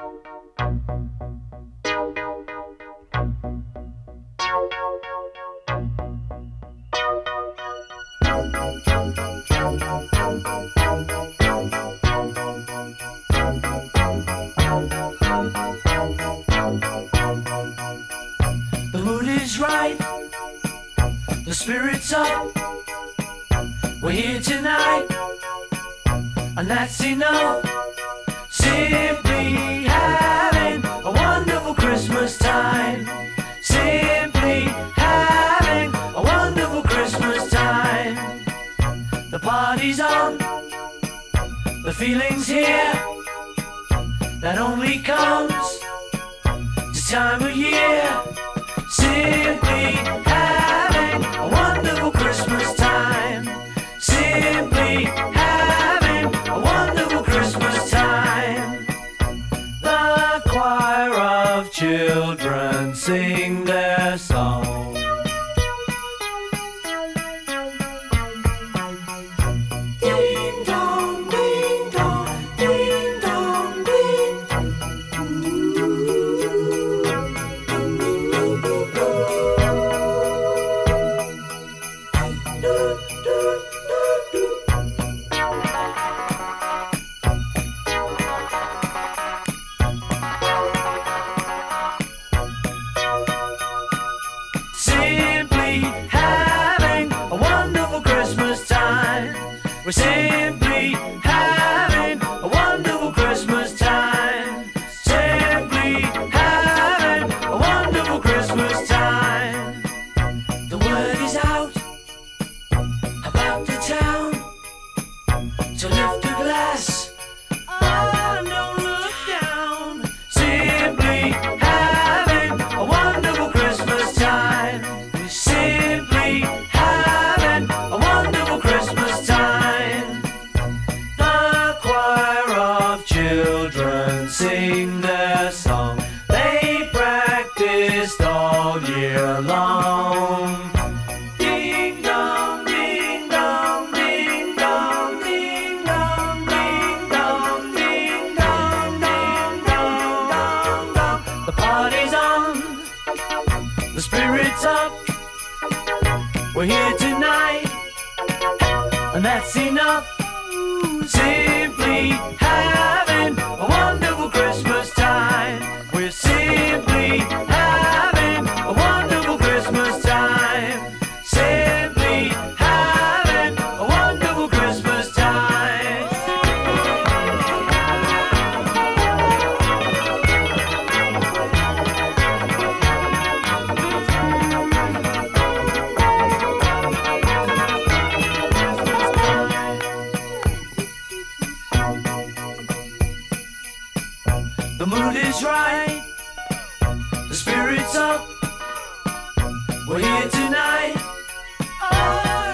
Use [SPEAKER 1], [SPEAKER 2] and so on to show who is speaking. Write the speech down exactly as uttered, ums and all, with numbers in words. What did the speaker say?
[SPEAKER 1] The mood is right, the spirit's up. We're here tonight, and that's enough. Simply having a wonderful Christmas time. Simply having a wonderful Christmas time. The party's on, the feeling's here. That only comes this time of year. Simply having a wonderful Christmas time. Simply having a wonderful Christmas time. The choir of children sing their song. Ding dong, ding dong, ding dong, ding. Simply having a wonderful Christmas time. We're simply having a wonderful Christmas time. Simply having a wonderful Christmas time. The word is out about the town to lift a glass. Oh, don't look down. Simply having a wonderful Christmas time. We're simply having a wonderful Christmas time. The choir of children sing their song. They practiced all year long. Ding dong, ding dong, ding dong, ding dong, ding dong, ding dong, ding dong, dong, dong. The party's on, the spirit's up. We're here tonight, and that's enough. Simply having a wonderful Christmas time. We're simply having a wonderful Christmas time. Simply having a wonderful Christmas time. The mood is right, the spirit's up. We're here tonight. Oh,